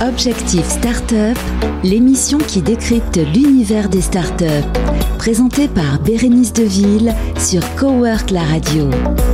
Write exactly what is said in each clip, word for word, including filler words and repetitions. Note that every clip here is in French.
Objectif Startup, l'émission qui décrypte l'univers des startups. Présentée par Bérénice Deville sur Cowork la radio.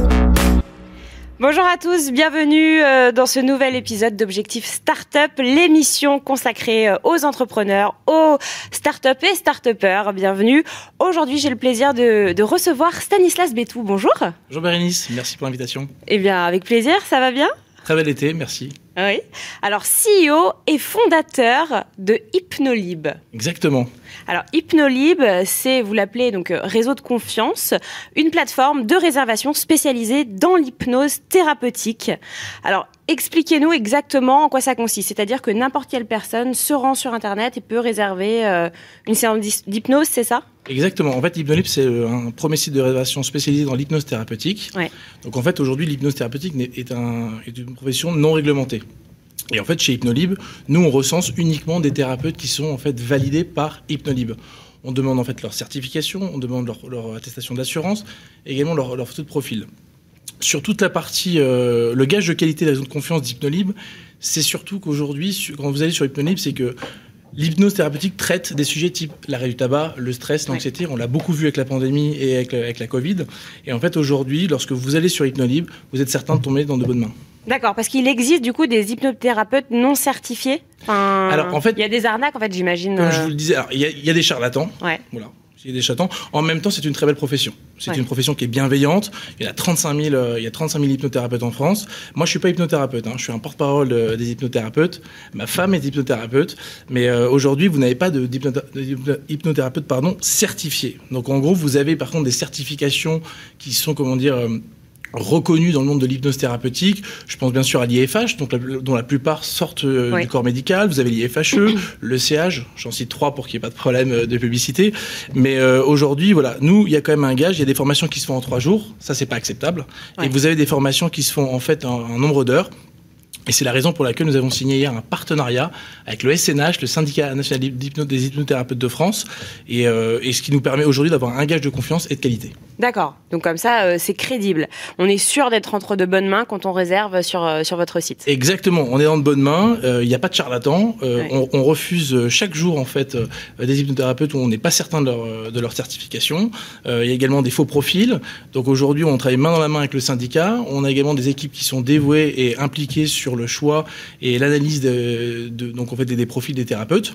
Bonjour à tous, bienvenue dans ce nouvel épisode d'Objectif Startup, l'émission consacrée aux entrepreneurs, aux startups et start-upers. Bienvenue. Aujourd'hui, j'ai le plaisir de, de recevoir Stanislas Bétou. Bonjour. Bonjour Bérénice, merci pour l'invitation. Eh bien, avec plaisir, ça va bien ? Très bel été, merci. Oui. Alors, C E O et fondateur de Hypnolib. Exactement. Alors, Hypnolib, c'est, vous l'appelez donc réseau de confiance, une plateforme de réservation spécialisée dans l'hypnose thérapeutique. Alors, expliquez-nous exactement en quoi ça consiste. C'est-à-dire que n'importe quelle personne se rend sur Internet et peut réserver euh, une séance d'hypnose, c'est ça ? Exactement. En fait, Hypnolib, c'est un premier site de réservation spécialisé dans l'hypnose thérapeutique. Ouais. Donc, en fait, aujourd'hui, l'hypnose thérapeutique est, un, est une profession non réglementée. Et en fait, chez Hypnolib, nous, on recense uniquement des thérapeutes qui sont en fait validés par Hypnolib. On demande en fait leur certification, on demande leur, leur attestation d'assurance, et également leur, leur photo de profil. Sur toute la partie, euh, le gage de qualité de la zone de confiance d'Hypnolib, c'est surtout qu'aujourd'hui, quand vous allez sur Hypnolib, c'est que l'hypnose thérapeutique traite des sujets type l'arrêt du tabac, le stress, l'anxiété. Ouais. On l'a beaucoup vu avec la pandémie et avec, avec la Covid. Et en fait, aujourd'hui, lorsque vous allez sur Hypnolib, vous êtes certain de tomber dans de bonnes mains. D'accord, parce qu'il existe du coup des hypnothérapeutes non certifiés. Enfin, alors en fait, il y a des arnaques en fait, j'imagine. Comme je vous le disais, il y, y a des charlatans. Ouais. Voilà. Il y a des charlatans. En même temps, c'est une très belle profession. C'est ouais. une profession qui est bienveillante. Il y a trente-cinq mille, euh, il y a trente-cinq mille hypnothérapeutes en France. Moi, je suis pas hypnothérapeute. Hein. Je suis un porte-parole euh, des hypnothérapeutes. Ma femme est hypnothérapeute. Mais euh, aujourd'hui, vous n'avez pas de, de hypnothérapeute pardon, certifié. Donc, en gros, vous avez par contre des certifications qui sont, comment dire, euh, reconnus dans le monde de l'hypnose thérapeutique. Je pense bien sûr à l'I F H, donc la, dont la plupart sortent euh, oui. du corps médical. Vous avez l'I F H E, le C H, j'en cite trois pour qu'il n'y ait pas de problème de publicité. Mais euh, aujourd'hui, voilà, nous, il y a quand même un gage. Il y a des formations qui se font en trois jours. Ça, c'est pas acceptable. Ouais. Et vous avez des formations qui se font en fait en un nombre d'heures. Et c'est la raison pour laquelle nous avons signé hier un partenariat avec le S N H, le syndicat national des hypnothérapeutes de France, et, euh, et ce qui nous permet aujourd'hui d'avoir un gage de confiance et de qualité. D'accord. Donc comme ça, euh, c'est crédible. On est sûr d'être entre de bonnes mains quand on réserve sur euh, sur votre site. Exactement. On est dans de bonnes mains. Il euh, n'y a pas de charlatans. Euh, ouais. on, on refuse chaque jour en fait euh, des hypnothérapeutes où on n'est pas certain de leur de leur certification. Il euh, y a également des faux profils. Donc aujourd'hui, on travaille main dans la main avec le syndicat. On a également des équipes qui sont dévouées et impliquées sur le choix et l'analyse de, de donc en fait des, des profils des thérapeutes.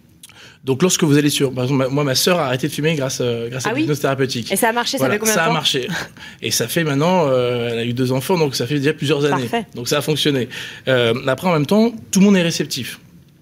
Donc lorsque vous allez sur, par exemple, moi ma sœur a arrêté de fumer grâce euh, grâce ah à l'hypnose oui thérapeutique. Et ça a marché, voilà, ça fait combien de temps ? Ça a marché. Et ça fait maintenant, euh, elle a eu deux enfants, donc ça fait déjà plusieurs années. Parfait. Donc ça a fonctionné. Euh, après en même temps, tout le monde est réceptif.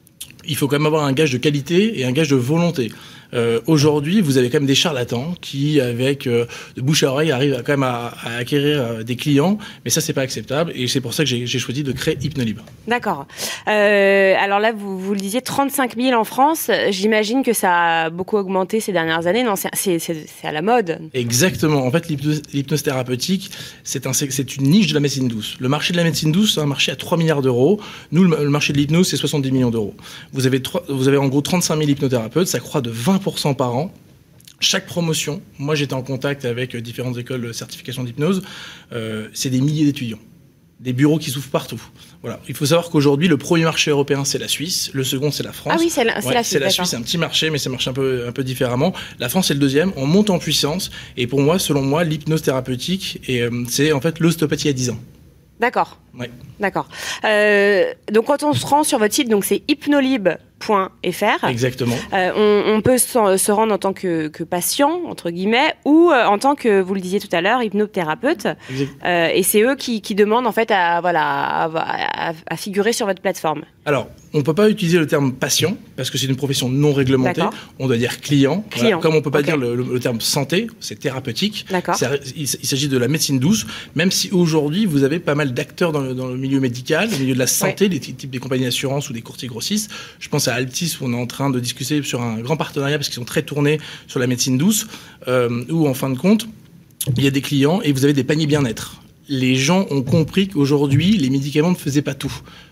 Il faut quand même avoir un gage de qualité et un gage de volonté. Euh, aujourd'hui, vous avez quand même des charlatans qui, avec euh, de bouche à oreille, arrivent à, quand même à, à acquérir euh, des clients, mais ça, c'est pas acceptable, et c'est pour ça que j'ai, j'ai choisi de créer Hypnolib. D'accord. Euh, alors là, vous, vous le disiez, trente-cinq mille en France. J'imagine que ça a beaucoup augmenté ces dernières années. Non, c'est, c'est, c'est, c'est à la mode. Exactement. En fait, l'hypnose, l'hypnose thérapeutique, c'est, un, c'est une niche de la médecine douce. Le marché de la médecine douce, c'est un marché à trois milliards d'euros. Nous, le, le marché de l'hypnose, c'est soixante-dix millions d'euros. Vous avez, trois, vous avez en gros trente-cinq mille hypnothérapeutes, ça croît de vingt pour cent par an. Chaque promotion, moi j'étais en contact avec différentes écoles de certification d'hypnose, euh, c'est des milliers d'étudiants, des bureaux qui s'ouvrent partout. Voilà. Il faut savoir qu'aujourd'hui, le premier marché européen, c'est la Suisse, le second, c'est la France. Ah oui, c'est la, c'est ouais, la Suisse. C'est la Suisse, c'est un petit marché, mais ça marche un peu, un peu différemment. La France, c'est le deuxième, on monte en puissance, et pour moi, selon moi, l'hypnose thérapeutique, et, euh, c'est en fait l'ostéopathie à dix ans. D'accord. Ouais. D'accord. Euh, donc quand on se rend sur votre site, donc c'est hypnolib point f r. Exactement. Euh, on, on peut se, se rendre en tant que, que patient, entre guillemets, ou euh, en tant que, vous le disiez tout à l'heure, hypnothérapeute. Euh, et c'est eux qui, qui demandent en fait à, voilà, à, à, à figurer sur votre plateforme. Alors, on ne peut pas utiliser le terme patient, parce que c'est une profession non réglementée. D'accord. On doit dire client. Client. Voilà. Comme on ne peut pas okay. dire le, le, le terme santé, c'est thérapeutique. D'accord. C'est, il, il s'agit de la médecine douce, même si aujourd'hui, vous avez pas mal d'acteurs dans le, dans le milieu médical, au milieu de la santé, ouais. des types des compagnies d'assurance ou des courtiers grossistes. Je pense à Altis, où on est en train de discuter sur un grand partenariat, parce qu'ils sont très tournés sur la médecine douce, euh, où en fin de compte, il y a des clients et vous avez des paniers bien-être. Les gens ont compris qu'aujourd'hui, les médicaments ne faisaient pas tout.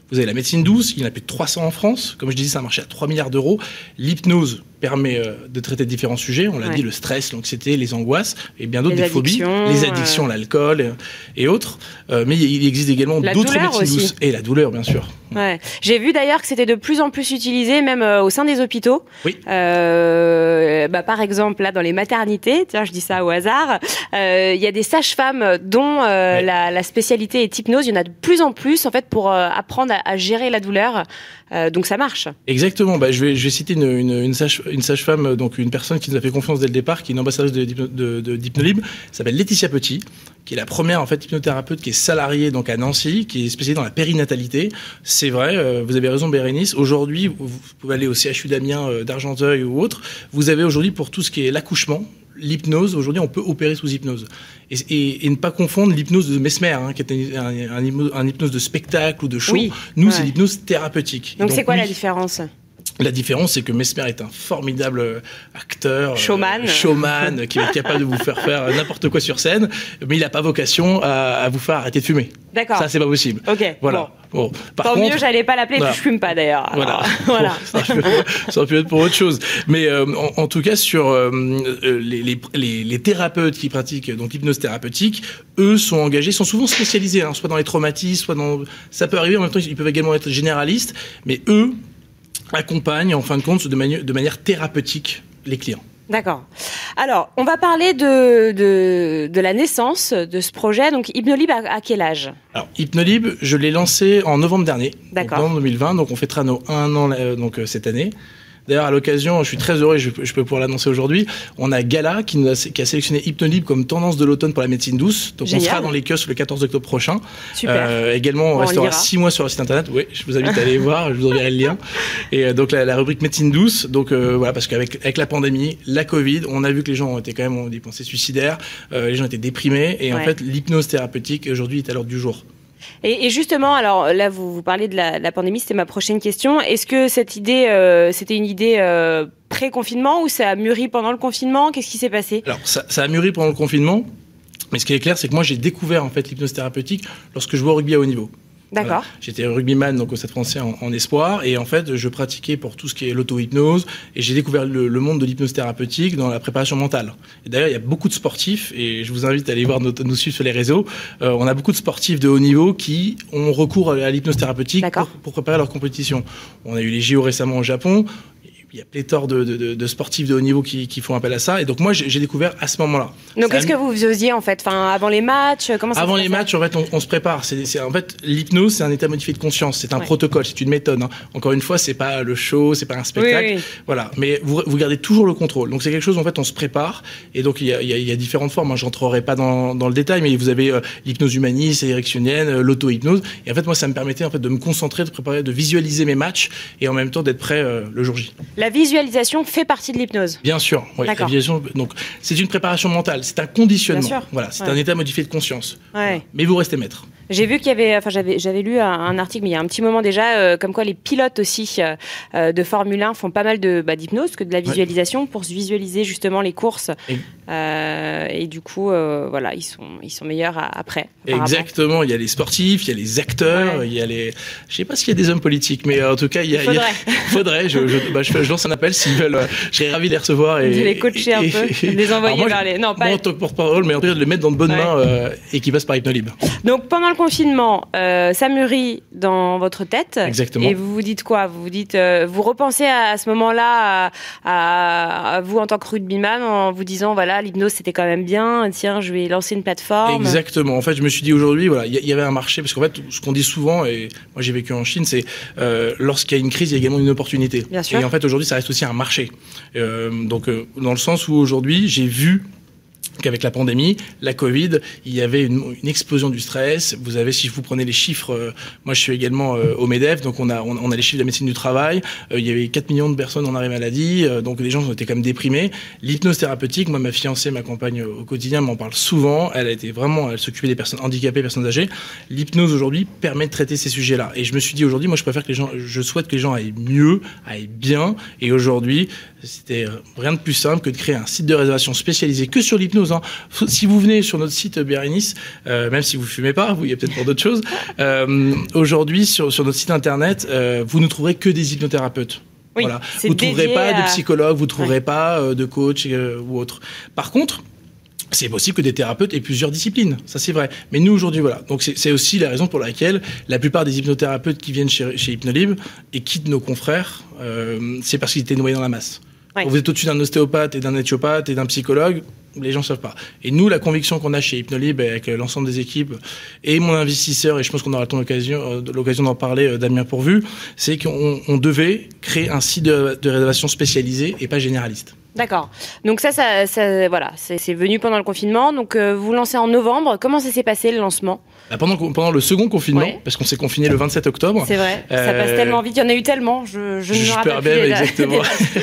Vous avez la médecine douce, il y en a plus de trois cents en France. Comme je disais, c'est un marché à trois milliards d'euros. L'hypnose permet euh, de traiter différents sujets. On l'a ouais. dit, le stress, l'anxiété, les angoisses et bien d'autres, des phobies. Les addictions, euh... l'alcool et, et autres. Euh, mais il existe également la d'autres médecines aussi. douces. Et la douleur, bien sûr. Ouais. J'ai vu d'ailleurs que c'était de plus en plus utilisé, même euh, au sein des hôpitaux. Oui. Euh, bah, par exemple, là, dans les maternités, tiens, je dis ça au hasard, il euh, y a des sages-femmes dont euh, ouais. la, la spécialité est hypnose. Il y en a de plus en plus, en fait, pour euh, apprendre à, à gérer la douleur. Euh, donc ça marche. Exactement. Bah, je vais, je vais citer une, une, une, sage, une sage-femme, donc une personne qui nous a fait confiance dès le départ, qui est une ambassadrice de, de, de, de, d'Hypnolib, s'appelle Laetitia Petit, qui est la première en fait hypnothérapeute qui est salariée donc à Nancy, qui est spécialisée dans la périnatalité. C'est vrai, euh, vous avez raison, Bérénice. Aujourd'hui, vous, vous pouvez aller au C H U d'Amiens, euh, d'Argenteuil ou autre. Vous avez aujourd'hui pour tout ce qui est l'accouchement. L'hypnose, aujourd'hui, on peut opérer sous hypnose. Et, et, et ne pas confondre l'hypnose de Mesmer, hein, qui est un, un, un, un hypnose de spectacle ou de show. Oui, Nous, ouais. c'est l'hypnose thérapeutique. Donc, donc c'est quoi oui, la différence ? La différence, c'est que Mesmer est un formidable acteur, showman, euh, showman qui est capable de vous faire faire n'importe quoi sur scène, mais il n'a pas vocation à, à vous faire arrêter de fumer. D'accord. Ça, c'est pas possible. Ok. Voilà. Bon. Bon. Par Tant contre, mieux, j'allais pas l'appeler, voilà. Je fume pas d'ailleurs. Alors, voilà. voilà. Bon, ça, ça aurait pu être pour autre chose. Mais euh, en, en tout cas, sur euh, les, les, les, les thérapeutes qui pratiquent donc l'hypnose thérapeutique, eux sont engagés, sont souvent spécialisés, hein, soit dans les traumatismes, soit dans. Ça peut arriver. En même temps, ils peuvent également être généralistes, mais eux accompagnent en fin de compte de, mani- de manière thérapeutique les clients. D'accord. Alors, on va parler de, de, de la naissance de ce projet. Donc, Hypnolib, à, à quel âge ? Alors, Hypnolib, je l'ai lancé en novembre dernier. D'accord. Donc, en deux mille vingt, donc on fêtera nos un an euh, donc, euh, cette année. D'ailleurs, à l'occasion, je suis très heureux, je, je peux pouvoir l'annoncer aujourd'hui, on a Gala qui, nous a, qui a sélectionné Hypnolib comme tendance de l'automne pour la médecine douce. Donc, Génial. On sera dans les kiosques le quatorze octobre prochain. Super. Euh, également, on, on restera six mois sur le site internet. Oui, je vous invite à aller voir, je vous enverrai le lien. Et euh, donc, la, la rubrique médecine douce. Donc, euh, voilà, parce qu'avec avec la pandémie, la Covid, on a vu que les gens ont été quand même ont des pensées suicidaires, euh, les gens étaient déprimés. Et ouais. en fait, l'hypnose thérapeutique, aujourd'hui, est à l'ordre du jour. Et, et justement, alors là, vous, vous parlez de la, de la pandémie, c'était ma prochaine question. Est-ce que cette idée, euh, c'était une idée euh, pré-confinement ou ça a mûri pendant le confinement ? Qu'est-ce qui s'est passé ? Alors, ça, ça a mûri pendant le confinement. Mais ce qui est clair, c'est que moi, j'ai découvert en fait l'hypnose thérapeutique lorsque je jouais au rugby à haut niveau. D'accord. Voilà. J'étais rugbyman donc au Stade Français en, en espoir et en fait je pratiquais pour tout ce qui est l'auto-hypnose et j'ai découvert le, le monde de l'hypnose thérapeutique dans la préparation mentale. Et d'ailleurs il y a beaucoup de sportifs et je vous invite à aller voir notre, nous suivre sur les réseaux. Euh, on a beaucoup de sportifs de haut niveau qui ont recours à l'hypnose thérapeutique pour, pour préparer leur compétition. On a eu les J O récemment au Japon. Il y a pléthore de, de, de sportifs de haut niveau qui, qui font appel à ça. Et donc, moi, j'ai, j'ai découvert à ce moment-là. Donc, qu'est-ce que vous faisiez, en fait ? Enfin, avant les matchs, comment ça se passe ? Avant les matchs, en fait, on, on se prépare. C'est, c'est, en fait, l'hypnose, c'est un état modifié de conscience. C'est un ouais. protocole, c'est une méthode. Hein. Encore une fois, c'est pas le show, c'est pas un spectacle. Oui, oui. Voilà. Mais vous, vous gardez toujours le contrôle. Donc, c'est quelque chose, en fait, on se prépare. Et donc, il y a, il y a, il y a différentes formes. Hein. Je rentrerai pas dans, dans le détail, mais vous avez euh, l'hypnose humaniste, érectionnienne, euh, l'auto-hypnose. Et en fait, moi, ça me permettait, en fait, de me concentrer, de préparer, de visualiser mes matchs et en même temps d'être prêt euh, le jour J. La visualisation fait partie de l'hypnose. Bien sûr, oui. La visualisation, donc c'est une préparation mentale, c'est un conditionnement. Bien sûr. Voilà, c'est ouais. un état modifié de conscience. Ouais. Mais vous restez maître. J'ai vu qu'il y avait, enfin j'avais j'avais lu un, un article, mais il y a un petit moment déjà, euh, comme quoi les pilotes aussi euh, de Formule un font pas mal de bah, d'hypnose, que de la visualisation ouais. pour se visualiser justement les courses. Et, euh, et du coup, euh, voilà, ils sont ils sont meilleurs à, après. Exactement. Il y a les sportifs, il y a les acteurs, ouais. il y a les, je sais pas s'il y a des hommes politiques, mais en tout cas il y a. Faudrait. Il y a, faudrait. Je je, bah, je, je lance un appel s'ils veulent. Je serais ravi de les recevoir et de les coacher un et, peu, et, de les envoyer moi, vers les. Non, pas. Moi en tant que porte-parole, mais en tout cas de les mettre dans de bonnes ouais. mains euh, et qui passent par Hypnolib. Donc pendant le confinement. Euh, ça mûrit dans votre tête. Exactement. Et vous vous dites quoi ? Vous vous dites, euh, vous repensez à, à ce moment-là à, à, à vous en tant que rugbyman en vous disant voilà, l'hypnose c'était quand même bien. Tiens, je vais lancer une plateforme. Exactement. En fait, je me suis dit aujourd'hui, voilà, il y, y avait un marché parce qu'en fait, ce qu'on dit souvent, et moi j'ai vécu en Chine, c'est euh, lorsqu'il y a une crise, il y a également une opportunité. Bien sûr. Et en fait, aujourd'hui, ça reste aussi un marché. Euh, donc, euh, dans le sens où aujourd'hui, j'ai vu qu'avec la pandémie, la Covid, il y avait une, une explosion du stress. Vous avez, si vous prenez les chiffres, euh, moi je suis également euh, au MEDEF, donc on a, on, on a les chiffres de la médecine du travail. Euh, il y avait quatre millions de personnes en arrêt maladie, euh, donc les gens ont été quand même déprimés. L'hypnose thérapeutique, moi ma fiancée m'accompagne au quotidien, m'en parle souvent. Elle a été vraiment, elle s'occupait des personnes handicapées, personnes âgées. L'hypnose aujourd'hui permet de traiter ces sujets-là. Et je me suis dit aujourd'hui, moi je préfère que les gens, je souhaite que les gens aillent mieux, aillent bien. Et aujourd'hui, c'était rien de plus simple que de créer un site de réservation spécialisé que sur l'hypnose. chose. Hein. Si vous venez sur notre site Bérénice, euh, même si vous fumez pas, vous, il y a peut-être pour d'autres choses. Euh, aujourd'hui, sur, sur notre site internet, euh, vous ne trouverez que des hypnothérapeutes. Oui, voilà. Vous ne trouverez pas à... de psychologue, vous ne trouverez ouais. pas euh, de coach euh, ou autre. Par contre, c'est possible que des thérapeutes aient plusieurs disciplines, ça c'est vrai. Mais nous aujourd'hui, voilà. Donc c'est, c'est aussi la raison pour laquelle la plupart des hypnothérapeutes qui viennent chez, chez Hypnolib et quittent nos confrères, euh, c'est parce qu'ils étaient noyés dans la masse. Ouais. Quand vous êtes au-dessus d'un ostéopathe et d'un naturopathe et d'un psychologue, les gens ne savent pas. Et nous, la conviction qu'on a chez Hypnolib avec l'ensemble des équipes et mon investisseur, et je pense qu'on aura l'occasion, l'occasion d'en parler, Damien Pourvu, c'est qu'on on devait créer un site de, de réservation spécialisé et pas généraliste. D'accord. Donc ça, ça, ça voilà, c'est, c'est venu pendant le confinement. Donc euh, vous lancez en novembre. Comment ça s'est passé le lancement ? Bah pendant, pendant le second confinement, ouais. parce qu'on s'est confiné le vingt-sept octobre. C'est vrai, euh, ça passe tellement vite. Il y en a eu tellement, je, je, je ne me rappelle plus. Bien, exactement.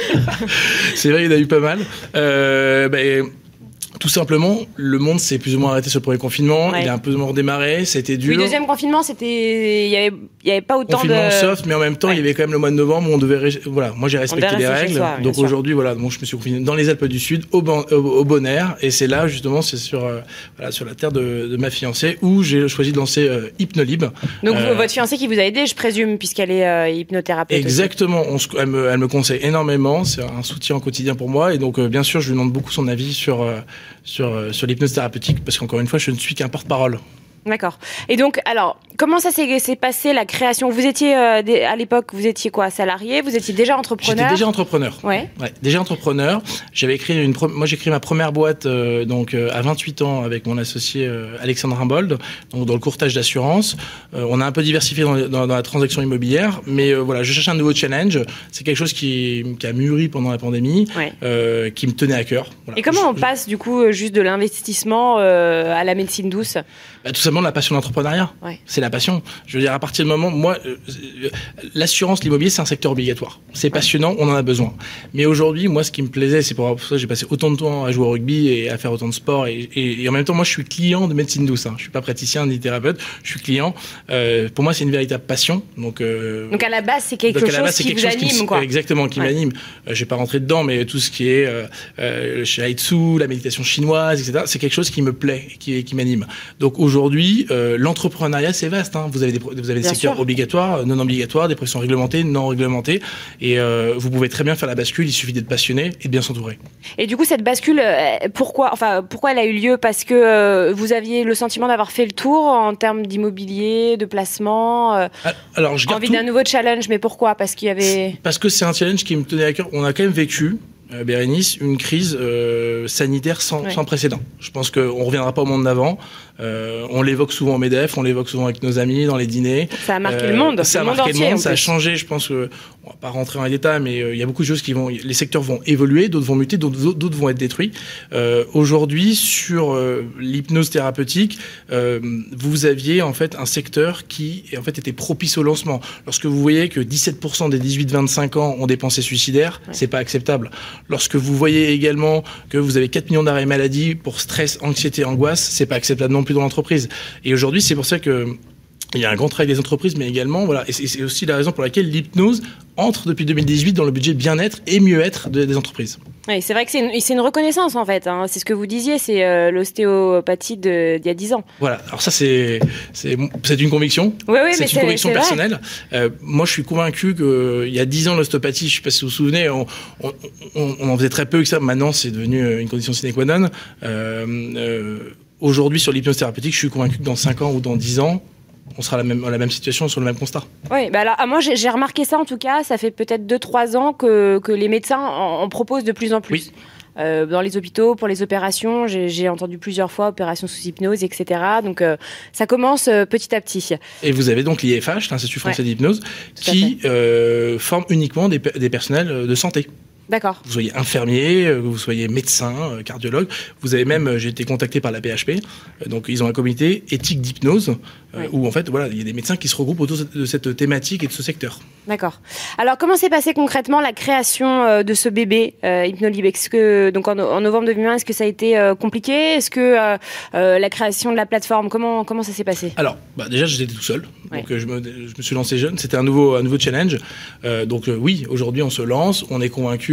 C'est vrai, il y en a eu pas mal. Euh, bah, Tout simplement, le monde s'est plus ou moins arrêté sur le premier confinement. Ouais. Il a un peu redémarré, ça a été dur. Le deuxième confinement, c'était, il y avait, il y avait pas autant confinement de soft, mais en même temps, ouais. il y avait quand même le mois de novembre où on devait, ré... voilà, moi j'ai respecté les règles. Soi, donc aujourd'hui, voilà, donc je me suis confiné dans les Alpes du Sud, au, bon, au, au Bonaire, et c'est là justement, c'est sur, euh, voilà, sur la terre de, de ma fiancée où j'ai choisi de lancer euh, Hypnolib. Donc euh, votre fiancée qui vous a aidé, je présume, puisqu'elle est euh, hypnothérapeute. Exactement, on se, elle, me, elle me conseille énormément, c'est un soutien au quotidien pour moi, et donc euh, bien sûr, je lui demande beaucoup son avis sur euh, sur euh, sur l'hypnose thérapeutique, parce qu'encore une fois, je ne suis qu'un porte-parole. D'accord. Et donc, alors, comment ça s'est, s'est passé la création ? Vous étiez, euh, des, à l'époque, vous étiez quoi, salarié ? Vous étiez déjà entrepreneur ? J'étais déjà entrepreneur. Ouais. Ouais, déjà entrepreneur. J'avais créé une, pro- moi j'ai créé ma première boîte euh, donc euh, à vingt-huit ans avec mon associé euh, Alexandre Rimbold, donc dans le courtage d'assurance. Euh, on a un peu diversifié dans, dans, dans la transaction immobilière, mais euh, voilà, je cherchais un nouveau challenge. C'est quelque chose qui, qui a mûri pendant la pandémie, ouais. euh, qui me tenait à cœur. Voilà. Et comment je, on passe du coup juste de l'investissement euh, à la médecine douce ? Bah, tout simplement la passion de l'entrepreneuriat. Ouais. C'est la passion. Je veux dire, à partir du moment, moi, euh, l'assurance, l'immobilier, c'est un secteur obligatoire. C'est passionnant, on en a besoin. Mais aujourd'hui, moi, ce qui me plaisait, c'est pour ça que j'ai passé autant de temps à jouer au rugby et à faire autant de sport. Et, et, et en même temps, moi, je suis client de médecine douce. Hein. Je suis pas praticien ni thérapeute. Je suis client. Euh, pour moi, c'est une véritable passion. Donc, euh, donc à la base, c'est quelque chose base, qui vous anime, qui, quoi. Exactement, qui ouais. m'anime. Euh, je vais pas rentrer dedans, mais tout ce qui est euh, euh, le shiatsu, la méditation chinoise, et cetera, c'est quelque chose qui me plaît, qui, qui m'anime. Donc aujourd'hui, euh, l'entrepreneuriat, c'est vaste. Hein. Vous avez des, vous avez des secteurs sûr. obligatoires, non obligatoires, des professions réglementées, non réglementées, et euh, vous pouvez très bien faire la bascule. Il suffit d'être passionné et de bien s'entourer. Et du coup, cette bascule, pourquoi, enfin, pourquoi elle a eu lieu ? Parce que euh, vous aviez le sentiment d'avoir fait le tour en termes d'immobilier, de placement, euh, Alors, je envie tout. d'un nouveau challenge. Mais pourquoi ? Parce qu'il y avait. Parce que c'est un challenge qui me tenait à cœur. On a quand même vécu. Euh, Bérénice, une crise euh, sanitaire sans, ouais. sans précédent. Je pense qu'on ne reviendra pas au monde d'avant. Euh, on l'évoque souvent au MEDEF, on l'évoque souvent avec nos amis dans les dîners. Ça a marqué euh, le monde. Ça a le marqué monde entier, le monde, ça a changé. Je pense que on va pas rentrer dans les détails, mais il euh, y a beaucoup de choses qui vont. Les secteurs vont évoluer, d'autres vont muter, d'autres, d'autres vont être détruits. Euh, aujourd'hui, sur euh, l'hypnose thérapeutique, euh, vous aviez en fait un secteur qui en fait était propice au lancement. Lorsque vous voyez que dix-sept pour cent des dix-huit vingt-cinq ans ont des pensées suicidaires, ouais. c'est pas acceptable. Lorsque vous voyez également que vous avez quatre millions d'arrêts maladie pour stress, anxiété, angoisse, c'est pas acceptable non plus dans l'entreprise. Et aujourd'hui, c'est pour ça que il y a un grand travail des entreprises, mais également, voilà, et c'est aussi la raison pour laquelle l'hypnose entre depuis deux mille dix-huit dans le budget bien-être et mieux-être de, des entreprises. Oui, c'est vrai que c'est une, c'est une reconnaissance en fait. Hein. C'est ce que vous disiez, c'est euh, l'ostéopathie de, d'il y a dix ans. Voilà. Alors ça, c'est c'est, c'est une conviction. Oui, oui, c'est mais une c'est, conviction c'est personnelle. Euh, moi, je suis convaincu que il y a dix ans, l'ostéopathie, je sais pas si vous vous souvenez, on, on, on, on en faisait très peu que ça. Maintenant, c'est devenu une condition sine qua non. Euh, euh, aujourd'hui, sur l'hypnose thérapeutique, je suis convaincu que dans cinq ans ou dans dix ans, on sera à la même, à la même situation, sur le même constat. Oui, bah alors, moi j'ai, j'ai remarqué ça en tout cas, ça fait peut-être deux trois ans que, que les médecins en, en proposent de plus en plus. Oui. Euh, dans les hôpitaux, pour les opérations, j'ai, j'ai entendu plusieurs fois opérations sous hypnose, et cetera. Donc euh, ça commence euh, petit à petit. Et vous avez donc l'I F H, l'Institut français ouais. d'hypnose, qui euh, forme uniquement des, des personnels de santé. D'accord. Vous soyez infirmier, vous soyez médecin, cardiologue. Vous avez même, j'ai été contacté par la P H P, donc ils ont un comité éthique d'hypnose oui. où en fait, voilà, il y a des médecins qui se regroupent autour de cette thématique et de ce secteur. D'accord. Alors, comment s'est passée concrètement la création de ce bébé euh, Hypnolib ? Est-ce que donc en, en novembre deux mille vingt, est-ce que ça a été euh, compliqué ? Est-ce que euh, euh, la création de la plateforme, comment comment ça s'est passé ? Alors, bah déjà, j'étais tout seul, oui. donc je me je me suis lancé jeune. C'était un nouveau un nouveau challenge. Euh, donc euh, oui, aujourd'hui, on se lance, on est convaincu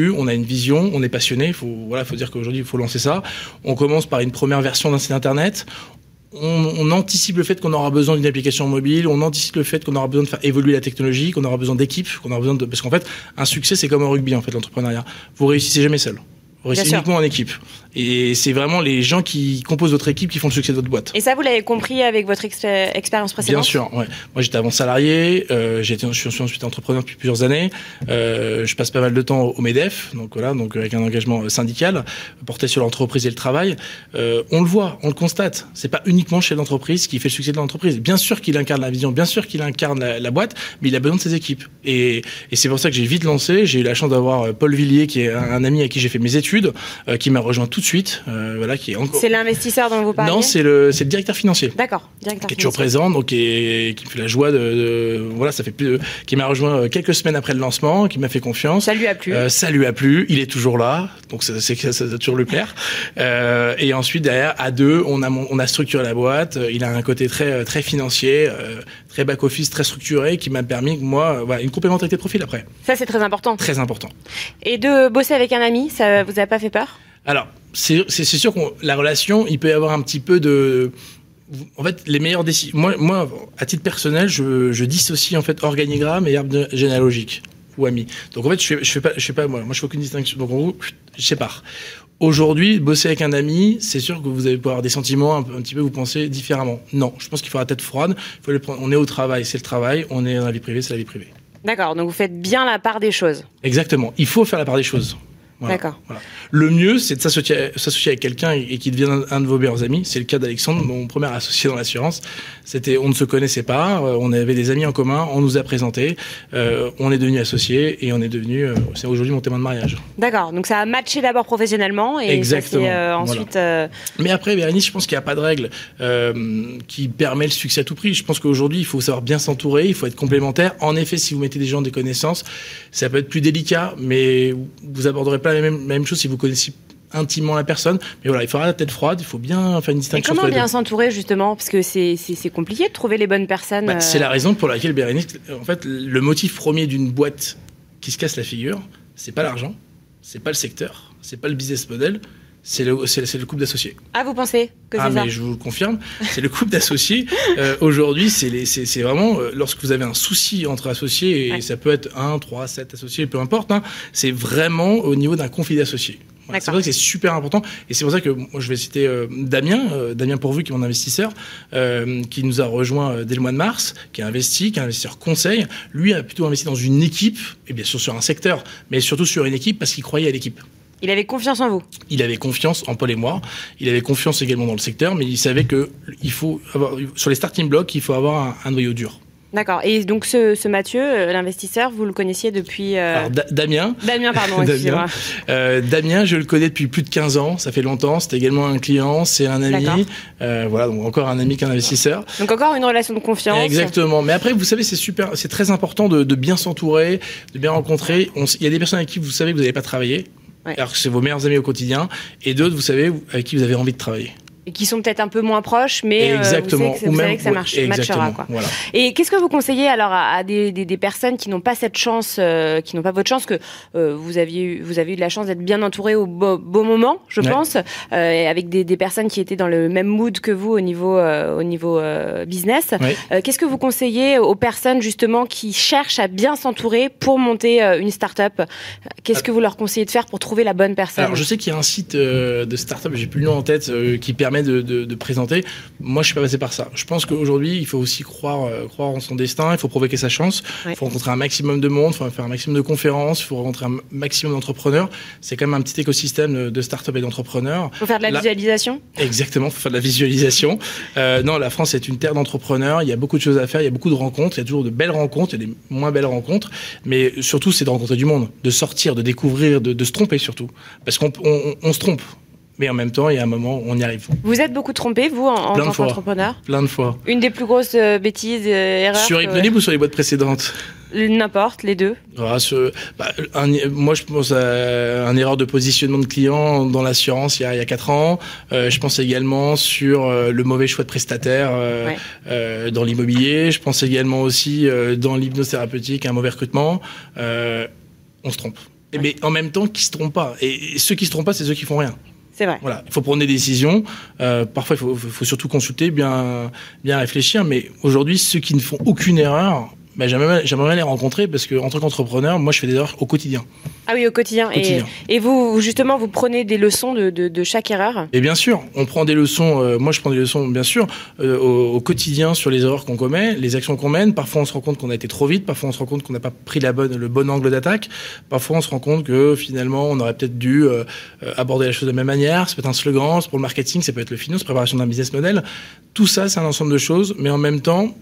convaincu, on a une vision, on est passionné. Il faut, voilà, faut dire qu'aujourd'hui, il faut lancer ça. On commence par une première version d'un site internet. On, on anticipe le fait qu'on aura besoin d'une application mobile, on anticipe le fait qu'on aura besoin de faire évoluer la technologie, qu'on aura besoin d'équipes, qu'on aura besoin de... Parce qu'en fait, un succès, c'est comme un rugby, en fait, l'entrepreneuriat. Vous réussissez jamais seul. Vous réussissez uniquement en équipe. Et c'est vraiment les gens qui composent votre équipe qui font le succès de votre boîte. Et ça, vous l'avez compris avec votre expé- expérience précédente ? Bien sûr, ouais. Moi, j'étais avant salarié, euh, j'ai été, je suis ensuite entrepreneur depuis plusieurs années. Euh, je passe pas mal de temps au MEDEF, donc voilà, donc avec un engagement syndical porté sur l'entreprise et le travail. Euh, on le voit, on le constate. C'est pas uniquement chez l'entreprise qui fait le succès de l'entreprise. Bien sûr qu'il incarne la vision, bien sûr qu'il incarne la, la boîte, mais il a besoin de ses équipes. Et, et c'est pour ça que j'ai vite lancé. J'ai eu la chance d'avoir Paul Villiers, qui est un, un ami à qui j'ai fait mes études, euh, qui m'a rejoint tout de suite. Euh, voilà, qui est encore. C'est l'investisseur dont vous parlez ? Non, c'est le, c'est le directeur financier. D'accord, directeur qui est financier. toujours présent, donc qui, est, qui me fait la joie de, de voilà, ça fait plus, de, qui m'a rejoint quelques semaines après le lancement, qui m'a fait confiance. Ça lui a plu. Euh, ça lui a plu. Il est toujours là, donc ça, c'est ça, ça doit toujours lui plaire. Euh, et ensuite derrière, à deux, on a on a structuré la boîte. Il a un côté très très financier, euh, très back office, très structuré, qui m'a permis moi, voilà, une complémentarité de profil après. Ça c'est très important. Très important. Et de bosser avec un ami, ça vous a pas fait peur ? Alors, c'est, c'est, c'est sûr que la relation, il peut y avoir un petit peu de... En fait, les meilleures décisions... Moi, moi, à titre personnel, je, je dissocie en fait organigramme et arbre généalogique ou ami. Donc en fait, je fais, je fais pas, je fais pas moi, moi je fais aucune distinction. Donc en gros, je sépare. Aujourd'hui, bosser avec un ami, c'est sûr que vous allez pouvoir avoir des sentiments un, peu, un petit peu, vous pensez différemment. Non, je pense qu'il faut la tête froide. Il faut les prendre. On est au travail, c'est le travail. On est dans la vie privée, c'est la vie privée. D'accord, donc vous faites bien la part des choses. Exactement. Il faut faire la part des choses. Voilà, D'accord. Voilà. Le mieux, c'est de s'associer, s'associer avec quelqu'un et, et qui devient un, un de vos meilleurs amis. C'est le cas d'Alexandre, mon premier associé dans l'assurance. C'était, on ne se connaissait pas, euh, on avait des amis en commun, on nous a présentés, euh, on est devenus associés et on est devenu, euh, c'est aujourd'hui mon témoin de mariage. D'accord, donc ça a matché d'abord professionnellement et exactement. Ça fait, euh, ensuite. Voilà. Euh... Mais après, Bérénice, je pense qu'il n'y a pas de règle euh, qui permet le succès à tout prix. Je pense qu'aujourd'hui, il faut savoir bien s'entourer, il faut être complémentaire. En effet, si vous mettez des gens des connaissances, ça peut être plus délicat, mais vous aborderez pas la même, la même chose si vous connaissez intimement la personne. Mais voilà, il faut avoir la tête froide, il faut bien faire une distinction. Et comment bien s'entourer justement ? Parce que c'est, c'est, c'est compliqué de trouver les bonnes personnes. Bah, euh... C'est la raison pour laquelle Bérénice, en fait, le motif premier d'une boîte qui se casse la figure, c'est pas l'argent, c'est pas le secteur, c'est pas le business model, c'est le, c'est, c'est le couple d'associés. Ah, vous pensez que c'est ah, ça ? Mais je vous le confirme, c'est le couple d'associés. Euh, aujourd'hui, c'est, les, c'est, c'est vraiment, euh, lorsque vous avez un souci entre associés, et ouais. ça peut être un, trois, sept associés, peu importe, hein, c'est vraiment au niveau d'un conflit d'associés. Voilà, c'est vrai que c'est super important et c'est pour ça que moi je vais citer euh, Damien, euh, Damien Pourvu qui est mon investisseur, euh, qui nous a rejoint euh, dès le mois de mars, qui a investi, qui est un investisseur conseil. Lui a plutôt investi dans une équipe et bien sûr sur un secteur, mais surtout sur une équipe parce qu'il croyait à l'équipe. Il avait confiance en vous. Il avait confiance en Paul et moi. Il avait confiance également dans le secteur, mais il savait que il faut avoir, sur les starting blocks, il faut avoir un, un noyau dur. D'accord. Et donc ce, ce Mathieu, euh, l'investisseur, vous le connaissiez depuis... Euh... Alors, da- Damien. Damien, pardon, excusez-moi. Damien, euh, Damien, je le connais depuis plus de quinze ans, ça fait longtemps, c'est également un client, c'est un ami. Euh, voilà, donc encore un ami qu'un investisseur. Donc encore une relation de confiance. Exactement. Mais après, vous savez, c'est super, c'est très important de, de bien s'entourer, de bien rencontrer. Il y a des personnes avec qui vous savez que vous n'allez pas travailler, ouais. alors que c'est vos meilleurs amis au quotidien, et d'autres, vous savez, avec qui vous avez envie de travailler. Et qui sont peut-être un peu moins proches, mais exactement. Euh, vous savez que, vous même, savez que ça marche, ouais, matchera. Quoi. Voilà. Et qu'est-ce que vous conseillez alors à, à des, des, des personnes qui n'ont pas cette chance, euh, qui n'ont pas votre chance, que euh, vous aviez eu, vous avez eu de la chance d'être bien entouré au beau, beau moment, je ouais. pense, euh, avec des, des personnes qui étaient dans le même mood que vous au niveau, euh, au niveau euh, business. Ouais. Euh, qu'est-ce que vous conseillez aux personnes justement qui cherchent à bien s'entourer pour monter euh, une start-up ? Qu'est-ce ah. que vous leur conseillez de faire pour trouver la bonne personne ? Alors je sais qu'il y a un site euh, de start-up, j'ai plus le nom en tête, euh, qui permet de, de, de présenter. Moi, je suis pas passé par ça. Je pense qu'aujourd'hui, il faut aussi croire, euh, croire en son destin. Il faut provoquer sa chance. Il ouais. faut rencontrer un maximum de monde. Il faut faire un maximum de conférences. Il faut rencontrer un maximum d'entrepreneurs. C'est quand même un petit écosystème de start-up et d'entrepreneurs. Il faut faire de la, la... visualisation. Exactement. Il faut faire de la visualisation. Euh, non, la France est une terre d'entrepreneurs. Il y a beaucoup de choses à faire. Il y a beaucoup de rencontres. Il y a toujours de belles rencontres. Il y a des moins belles rencontres. Mais surtout, c'est de rencontrer du monde, de sortir, de découvrir, de, de se tromper surtout. Parce qu'on on, on se trompe. Mais en même temps, il y a un moment où on y arrive. Vous êtes beaucoup trompé, vous, en, en tant qu'entrepreneur ? Plein de fois. Une des plus grosses euh, bêtises, euh, erreurs Sur Hypnolib que... ou sur les boîtes précédentes ? N'importe, les deux. Ah, ce, bah, un, moi, je pense à une erreur de positionnement de client dans l'assurance il y a, il y a quatre ans. Euh, je pense également sur euh, le mauvais choix de prestataire euh, ouais. euh, dans l'immobilier. Je pense également aussi euh, dans l'hypnose thérapeutique, un mauvais recrutement. Euh, on se trompe. Et mais en même temps, qui se trompent pas. Et, et ceux qui se trompent pas, c'est ceux qui font rien. C'est vrai. Voilà, il faut prendre des décisions. Euh, parfois, il faut, faut surtout consulter, bien, bien réfléchir. Mais aujourd'hui, ceux qui ne font aucune erreur, ben, j'aimerais, j'aimerais bien les rencontrer parce qu'en tant qu'entrepreneur, moi, je fais des erreurs au quotidien. Ah oui, au quotidien. Au quotidien. Et, et vous, justement, vous prenez des leçons de, de, de chaque erreur ? Et bien sûr, on prend des leçons. Euh, moi, je prends des leçons, bien sûr, euh, au, au quotidien sur les erreurs qu'on commet, les actions qu'on mène. Parfois, on se rend compte qu'on a été trop vite. Parfois, on se rend compte qu'on n'a pas pris la bonne, le bon angle d'attaque. Parfois, on se rend compte que finalement, on aurait peut-être dû euh, aborder la chose de la même manière. Ça peut être un slogan, c'est pour le marketing, ça peut être le finance, préparation d'un business model. Tout ça, c'est un ensemble de choses, mais en même temps,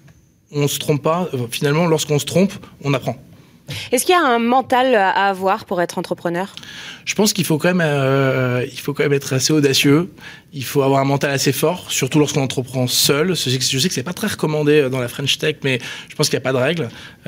on se trompe pas. Finalement, lorsqu'on se trompe, on apprend. Est-ce qu'il y a un mental à avoir pour être entrepreneur ? Je pense qu'il faut quand même, euh, il faut quand même être assez audacieux. Il faut avoir un mental assez fort, surtout lorsqu'on entreprend seul. Je sais que, je sais que c'est pas très recommandé dans la French Tech, mais je pense qu'il n'y a pas de règle.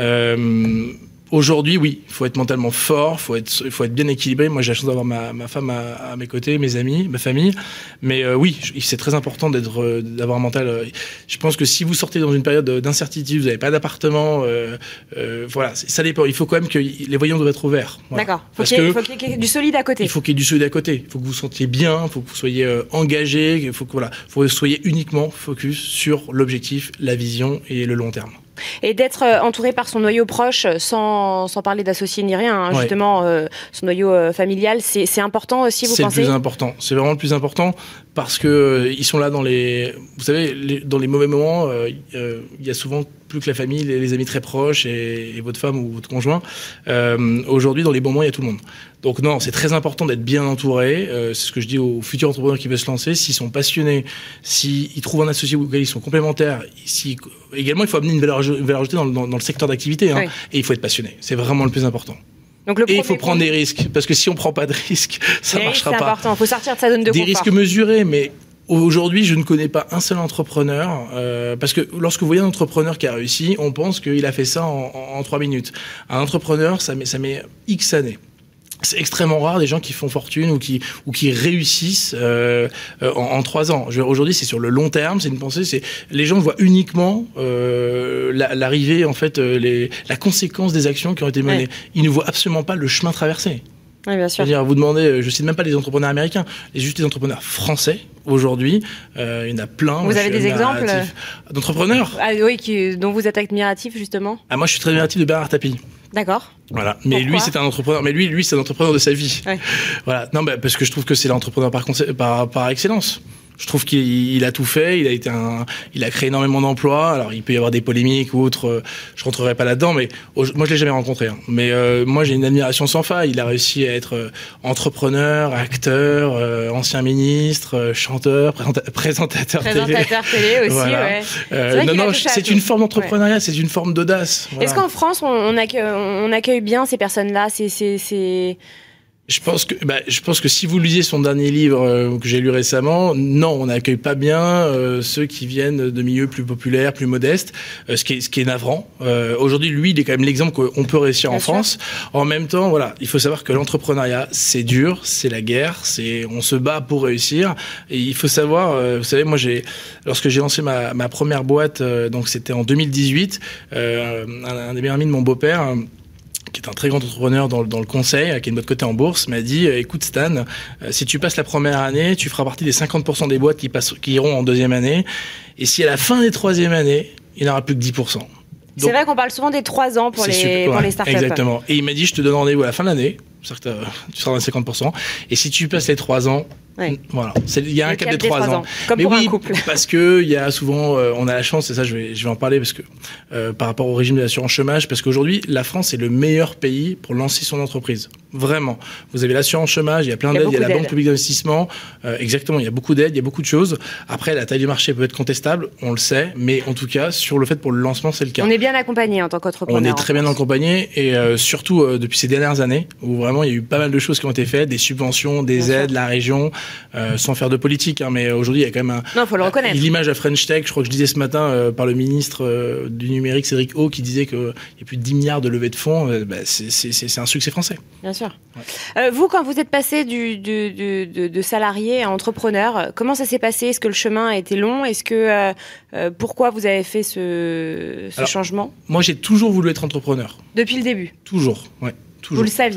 Euh, Aujourd'hui, oui, il faut être mentalement fort, faut être, il faut être bien équilibré. Moi, j'ai la chance d'avoir ma, ma femme à, à mes côtés, mes amis, ma famille. Mais euh, oui, c'est très important d'être, euh, d'avoir un mental. Euh, je pense que si vous sortez dans une période d'incertitude, vous n'avez pas d'appartement, euh, euh, voilà, ça dépend. Il faut quand même que les voyants doivent être ouverts. Voilà. D'accord. Faut qu'il y ait, il faut qu'il y ait du solide à côté. Il faut qu'il y ait du solide à côté. Il faut que vous vous sentiez bien, il faut que vous soyez euh, engagé, il faut que voilà, faut que vous soyez uniquement focus sur l'objectif, la vision et le long terme. Et d'être entouré par son noyau proche, sans, sans parler d'associé ni rien, hein, ouais. justement, euh, son noyau euh, familial, c'est, c'est important aussi, vous c'est pensez ? C'est le plus important. C'est vraiment le plus important parce que euh, ils sont là dans les, vous savez, les, dans les mauvais moments. Euh, euh, il y a souvent plus que la famille, les, les amis très proches et, et votre femme ou votre conjoint. Euh, aujourd'hui, dans les bons moments, il y a tout le monde. Donc non, c'est très important d'être bien entouré. Euh, c'est ce que je dis aux futurs entrepreneurs qui veulent se lancer. S'ils sont passionnés, s'ils trouvent un associé auquel ils sont complémentaires, si, également il faut amener une valeur, une valeur ajoutée dans, dans, dans le secteur d'activité. Hein, oui. Et il faut être passionné. C'est vraiment le plus important. Donc le et il faut prendre des risques, parce que si on prend pas de risques, ça ne marchera pas. C'est important, il faut sortir de sa zone de des confort. Des risques mesurés, mais aujourd'hui, je ne connais pas un seul entrepreneur, euh, parce que lorsque vous voyez un entrepreneur qui a réussi, on pense qu'il a fait ça en, en, en trois minutes. Un entrepreneur, ça met, ça met X années. C'est extrêmement rare des gens qui font fortune ou qui ou qui réussissent euh, euh, en, en trois ans. Je veux dire, aujourd'hui, c'est sur le long terme. C'est une pensée. C'est les gens voient uniquement euh, la, l'arrivée, en fait, euh, les, la conséquence des actions qui ont été menées. Ouais. Ils ne voient absolument pas le chemin traversé. Oui, bien sûr. Je veux dire, vous demandez, je cite même pas les entrepreneurs américains, les juste les entrepreneurs français aujourd'hui. Euh, il y en a plein. Vous moi, avez des exemples d'entrepreneurs ah, oui, qui, dont vous êtes admiratif justement. Ah, moi, je suis très admiratif de Bernard Tapie. D'accord. Voilà. Mais Pourquoi lui, c'est un entrepreneur. Mais lui, lui, c'est un entrepreneur de sa vie. Ouais. Voilà. Non, bah, parce que je trouve que c'est l'entrepreneur par, par, par excellence. Je trouve qu'il il a tout fait, il a été un, il a créé énormément d'emplois. Alors il peut y avoir des polémiques ou autres, je rentrerai pas là-dedans, mais moi je l'ai jamais rencontré. Hein. Mais euh, moi j'ai une admiration sans faille. Il a réussi à être euh, entrepreneur, acteur, euh, ancien ministre, euh, chanteur, présenta- présentateur, présentateur télé. télé aussi. Voilà. Ouais. Euh, non non, c'est une forme d'entrepreneuriat, ouais. C'est une forme d'audace. Voilà. Est-ce qu'en France on, on, accueille, on accueille bien ces personnes-là, c'est, c'est, c'est... Je pense que, bah, je pense que si vous lisez son dernier livre euh, que j'ai lu récemment, non, on n'accueille pas bien euh, ceux qui viennent de milieux plus populaires, plus modestes, euh, ce qui est, ce qui est navrant. Euh, aujourd'hui, lui, il est quand même l'exemple qu'on peut réussir bien en sûr. France. En même temps, voilà, il faut savoir que l'entrepreneuriat, c'est dur, c'est la guerre, c'est, on se bat pour réussir. Et il faut savoir, euh, vous savez, moi, j'ai, lorsque j'ai lancé ma, ma première boîte, euh, donc c'était en deux mille dix-huit, euh, un, un des meilleurs amis de mon beau-père, euh, qui est un très grand entrepreneur dans, dans le conseil, qui est de notre côté en bourse, m'a dit euh, écoute Stan, euh, si tu passes la première année, tu feras partie des cinquante pour cent des boîtes qui, passent, qui iront en deuxième année, et si à la fin des troisième années, il n'y en aura plus que dix pour cent. Donc, c'est vrai qu'on parle souvent des trois ans pour les, super, pour ouais, les startups. Exactement. Et il m'a dit je te donne rendez-vous à la fin de l'année, c'est-à-dire que tu seras dans les cinquante pour cent, et si tu passes les trois ans, ouais. Voilà, il y a un cap des trois ans. ans. Comme mais pour oui, un couple. Parce que il y a souvent, euh, on a la chance, et ça je vais, je vais en parler parce que euh, par rapport au régime de l'assurance chômage, parce qu'aujourd'hui la France est le meilleur pays pour lancer son entreprise. Vraiment, vous avez l'assurance chômage, il y a plein d'aides, il y a la d'aide. Banque publique d'investissement, euh, exactement, il y a beaucoup d'aides, il y a beaucoup de choses. Après, la taille du marché peut être contestable, on le sait, mais en tout cas sur le fait pour le lancement, c'est le cas. On est bien accompagné en tant qu'entrepreneur. On est très bien accompagné et euh, surtout euh, depuis ces dernières années où vraiment il y a eu pas mal de choses qui ont été faites, des subventions, des bien aides, sûr. La région, euh, sans faire de politique, hein, mais aujourd'hui il y a quand même un, non, faut le reconnaître. L'image à French Tech, je crois que je disais ce matin euh, par le ministre euh, du numérique Cédric O qui disait qu'il y a plus de dix milliards de levées de fonds, euh, bah, c'est, c'est, c'est un succès français. Bien sûr. Ouais. Euh, vous, quand vous êtes passé du, du, du, de, de salarié à entrepreneur, comment ça s'est passé ? Est-ce que le chemin a été long ? Est-ce que euh, euh, pourquoi vous avez fait ce, ce Alors, changement ? Moi, j'ai toujours voulu être entrepreneur. Depuis le début ? Toujours, ouais. Toujours. Vous le saviez ?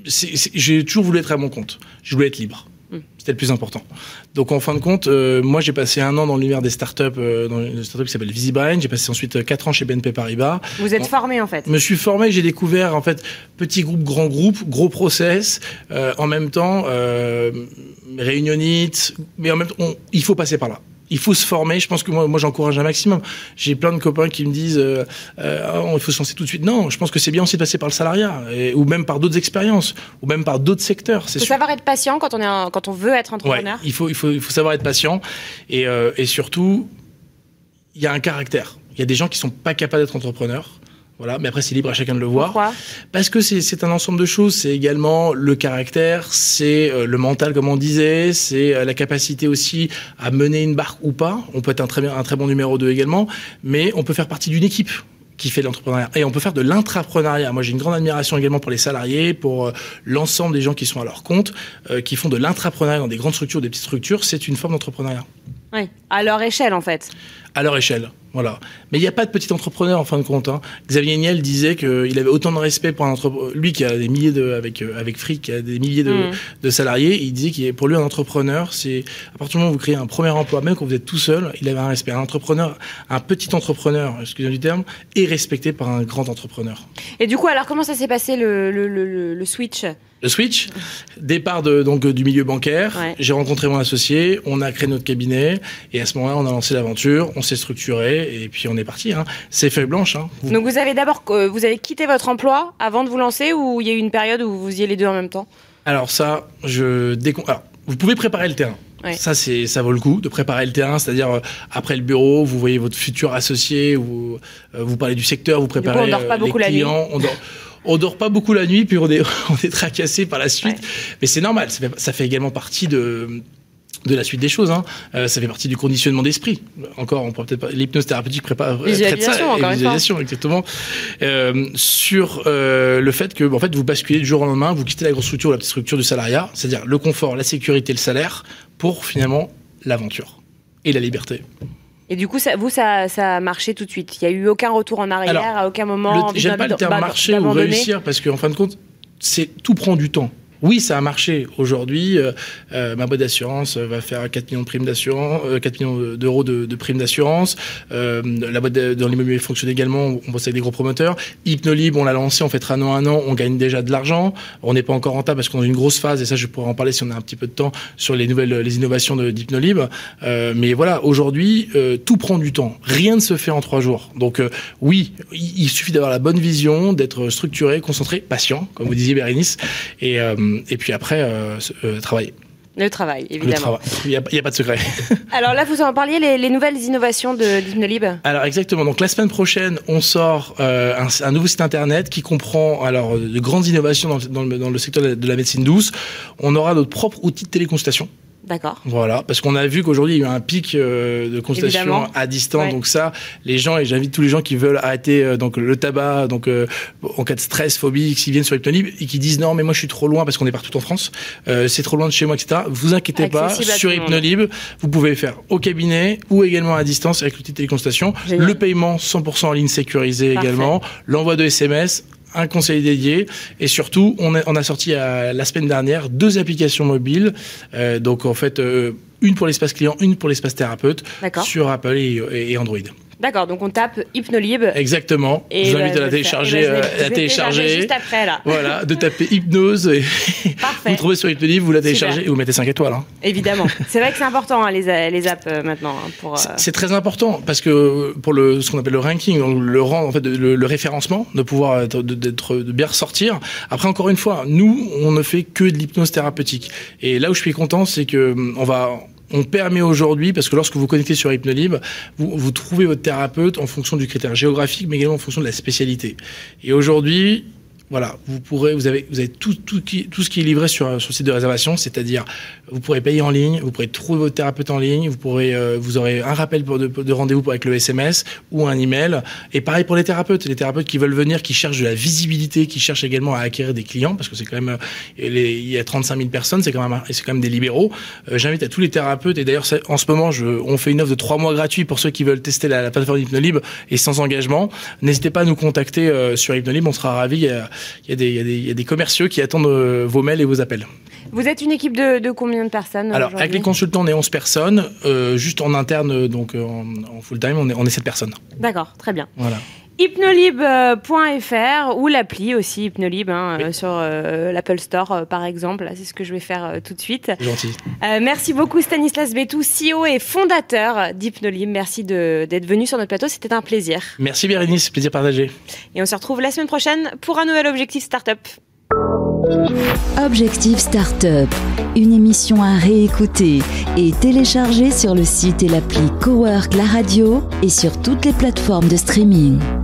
c'est, c'est, j'ai toujours voulu être à mon compte. Je voulais être libre. C'était le plus important. Donc en fin de compte, euh, moi j'ai passé un an dans l'univers des startups, euh, dans une startup qui s'appelle VisiBrain. J'ai passé ensuite quatre ans chez B N P Paribas. Vous êtes en, formé en fait. Je me suis formé, j'ai découvert en fait petit groupe, grand groupe, gros process, euh, en même temps euh, réunionnite, mais en même temps on, il faut passer par là. Il faut se former. Je pense que moi, moi j'encourage un maximum. J'ai plein de copains qui me disent euh, euh, oh, il faut se lancer tout de suite. Non, je pense que c'est bien aussi de passer par le salariat, et, ou même par d'autres expériences, ou même par d'autres secteurs. Il faut savoir être patient quand on est un, quand on veut être entrepreneur. Ouais, il faut il faut il faut savoir être patient et euh, et surtout il y a un caractère. Il y a des gens qui sont pas capables d'être entrepreneurs. Voilà, mais après c'est libre à chacun de le voir. Pourquoi ? Parce que c'est, c'est un ensemble de choses. C'est également le caractère, c'est euh, le mental comme on disait, c'est euh, la capacité aussi à mener une barque ou pas. On peut être un très, un très bon numéro deux également, mais on peut faire partie d'une équipe qui fait de l'entrepreneuriat. Et on peut faire de l'intrapreneuriat. Moi, j'ai une grande admiration également pour les salariés, pour euh, l'ensemble des gens qui sont à leur compte, euh, qui font de l'intrapreneuriat dans des grandes structures, des petites structures. C'est une forme d'entrepreneuriat. Oui, à leur échelle en fait. À leur échelle, voilà. Mais il n'y a pas de petit entrepreneur en fin de compte. Hein. Xavier Niel disait qu'il avait autant de respect pour un entrepreneur, lui qui a des milliers de, avec euh, avec Frick, qui a des milliers de, mmh. de salariés. Il disait qu'il pour lui un entrepreneur, c'est à partir du moment où vous créez un premier emploi, même quand vous êtes tout seul, il avait un respect. Un entrepreneur, un petit entrepreneur, excusez-moi du terme, est respecté par un grand entrepreneur. Et du coup, alors comment ça s'est passé le le le, le switch ? Le switch, départ de, donc, du milieu bancaire, ouais. J'ai rencontré mon associé, on a créé notre cabinet, et à ce moment-là, on a lancé l'aventure, on s'est structuré, et puis on est parti. Hein. C'est feuille blanche. Hein. Vous... Donc vous avez d'abord, euh, vous avez quitté votre emploi avant de vous lancer, ou il y a eu une période où vous faisiez les deux en même temps ? Alors ça, je décon... Alors, vous pouvez préparer le terrain. Ouais. Ça, c'est, ça vaut le coup de préparer le terrain, c'est-à-dire euh, après le bureau, vous voyez votre futur associé, vous, euh, vous parlez du secteur, vous préparez du coup, on dort pas euh, beaucoup les clients. La nuit. On dort... On dort pas beaucoup la nuit, puis on est, on est tracassé par la suite. Ouais. Mais c'est normal, ça fait, ça fait également partie de, de la suite des choses. Hein. Euh, ça fait partie du conditionnement d'esprit. Encore, on pourrait peut-être pas, l'hypnose thérapeutique prépare, traite ça. Encore et visualisation, exactement. Euh, sur euh, le fait que, en fait, vous basculez du jour au lendemain, vous quittez la grosse structure ou la petite structure du salariat, c'est-à-dire le confort, la sécurité, le salaire, pour finalement l'aventure et la liberté. Et du coup, ça, vous, ça, ça a marché tout de suite. Il n'y a eu aucun retour en arrière. Alors, à aucun moment. Le, j'aime pas le terme marcher ou réussir parce qu'en fin de compte, c'est tout prend du temps. Oui, ça a marché. Aujourd'hui, euh, euh, ma boîte d'assurance va faire quatre millions de primes d'assurance, euh, quatre millions d'euros de, de primes d'assurance. Euh, la boîte de, dans l'immobilier fonctionne également. On bosse avec des gros promoteurs. Hypnolib, on l'a lancé, on fait un an un an, on gagne déjà de l'argent. On n'est pas encore rentable parce qu'on est dans une grosse phase, et ça, je pourrais en parler si on a un petit peu de temps sur les nouvelles, les innovations de, d'Hypnolib. Euh, mais voilà, aujourd'hui, euh, tout prend du temps. Rien ne se fait en trois jours. Donc, euh, oui, il, il suffit d'avoir la bonne vision, d'être structuré, concentré, patient, comme vous disiez, Bérénice, et euh, et puis après, euh, euh, travailler. Le travail, évidemment. Le travail. Il n'y a, a pas de secret. Alors là, vous en parliez, les, les nouvelles innovations de d'Hypnolib. Alors exactement. Donc la semaine prochaine, on sort euh, un, un nouveau site internet qui comprend alors de grandes innovations dans, dans, le, dans le secteur de la, de la médecine douce. On aura notre propre outil de téléconsultation. D'accord. Voilà, parce qu'on a vu qu'aujourd'hui il y a eu un pic euh, de consultation Évidemment. à distance, ouais. Donc ça, les gens, et j'invite tous les gens qui veulent arrêter euh, donc le tabac, donc euh, en cas de stress, phobie, qui viennent sur Hypnolib et qui disent non mais moi je suis trop loin parce qu'on est partout en France, euh, c'est trop loin de chez moi, et cetera. Vous inquiétez Accessible pas, sur Hypnolib, vous pouvez faire au cabinet ou également à distance avec l'outil de téléconsultation. Génial. Le paiement cent pour cent en ligne sécurisé Parfait. également, l'envoi de S M S. Un conseil dédié, et surtout on a, on a sorti à, la semaine dernière deux applications mobiles, euh, donc en fait euh, une pour l'espace client, une pour l'espace thérapeute, D'accord. sur Apple et, et Android. D'accord, donc on tape Hypnolib. Exactement. Et je vous invite bah, à la télécharger, bah, je vais, euh, à télécharger. Juste après là. Voilà, de taper hypnose et Parfait. Vous trouvez sur Hypnolib, vous la téléchargez Super. Et vous mettez cinq étoiles. Hein. Évidemment. C'est vrai que c'est important hein, les les apps euh, maintenant hein, pour. Euh... C'est, c'est très important parce que pour le ce qu'on appelle le ranking, donc le rang en fait le, le référencement, de pouvoir être, de, d'être de bien ressortir. Après encore une fois, nous on ne fait que de l'hypnose thérapeutique. Et là où je suis content, c'est que on va On permet aujourd'hui, parce que lorsque vous connectez sur Hypnolib, vous, vous trouvez votre thérapeute en fonction du critère géographique, mais également en fonction de la spécialité. Et aujourd'hui, voilà, vous pourrez, vous avez, vous avez tout, tout, qui, tout ce qui est livré sur, sur le site de réservation, c'est-à-dire vous pourrez payer en ligne, vous pourrez trouver votre thérapeute en ligne, vous pourrez, euh, vous aurez un rappel pour de, de rendez-vous avec le S M S ou un email. Et pareil pour les thérapeutes, les thérapeutes qui veulent venir, qui cherchent de la visibilité, qui cherchent également à acquérir des clients, parce que c'est quand même, les, il y a trente-cinq mille personnes, c'est quand même, c'est quand même des libéraux. Euh, j'invite à tous les thérapeutes, et d'ailleurs en ce moment, je, on fait une offre de trois mois gratuits pour ceux qui veulent tester la, la plateforme Hypnolib et sans engagement. N'hésitez pas à nous contacter euh, sur Hypnolib, on sera ravis. Euh, il y a des, il y a des, il y a des commerciaux qui attendent euh, vos mails et vos appels. Vous êtes une équipe de, de combien de personnes? Alors, avec les consultants, on est onze personnes. Euh, juste en interne, donc en, en full-time, on est, on est sept personnes. D'accord, très bien. Voilà. Hypnolib point f r ou l'appli aussi Hypnolib hein, oui. euh, sur euh, l'Apple Store euh, par exemple. Là, c'est ce que je vais faire euh, tout de suite. C'est gentil. Euh, merci beaucoup Stanislas Bétou, C E O et fondateur d'Hypnolib. Merci de, d'être venu sur notre plateau, c'était un plaisir. Merci Bérénice, plaisir partagé. Et on se retrouve la semaine prochaine pour un nouvel Objectif Startup. Objectif Startup, une émission à réécouter et télécharger sur le site et l'appli Cowork La Radio et sur toutes les plateformes de streaming.